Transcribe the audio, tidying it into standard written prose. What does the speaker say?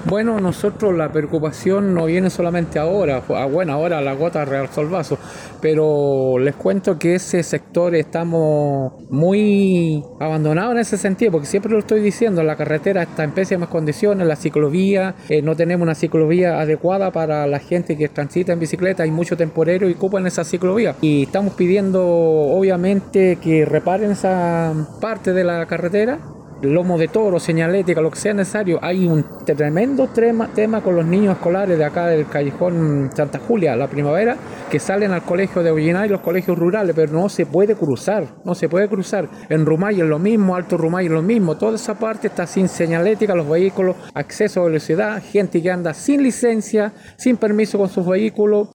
Bueno, nosotros la preocupación no viene solamente ahora, bueno, ahora la gota realzó el vaso, pero les cuento que ese sector estamos muy abandonados en ese sentido, porque siempre lo estoy diciendo, la carretera está en pésimas condiciones, la ciclovía, no tenemos una ciclovía adecuada para la gente que transita en bicicleta, hay mucho temporero y ocupan esa ciclovía, y estamos pidiendo obviamente que reparen esa parte de la carretera, lomo de toro, señalética, lo que sea necesario. Hay un tremendo tema con los niños escolares de acá del callejón Santa Julia, la primavera, que salen al colegio de Ollinay, los colegios rurales, pero no se puede cruzar. En Rumay es lo mismo, Alto Rumay es lo mismo, toda esa parte está sin señalética, los vehículos, acceso a velocidad, gente que anda sin licencia, sin permiso con sus vehículos.